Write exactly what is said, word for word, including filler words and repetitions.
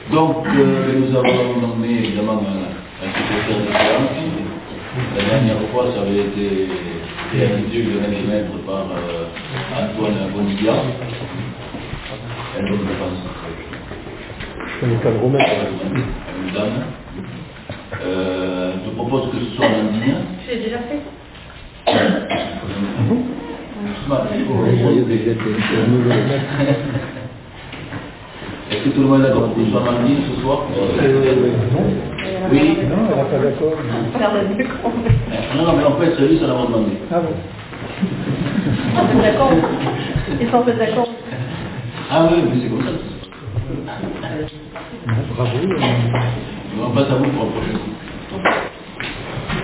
Donc, euh, nous avons nommé évidemment un, un secrétaire de séance. La dernière fois, ça avait été réalisé, je vais les mettre par euh, Antoine Bonilla. Elle ne le pense Je ne vais pas le remettre. Une dame. Euh, je propose que ce soit Landine. Je l'ai déjà fait. Est-ce que tout le monde est d'accord pour que ce soit Landine ce soir? Oui. Non, elle n'a pas d'accord. Non, non, mais en fait, c'est lui, ça l'a demandé. Ah bon. Ils sont d'accord. Ils sont d'accord. Ah oui, mais c'est comme ça. Bravo. On passe à vous pour la prochaine.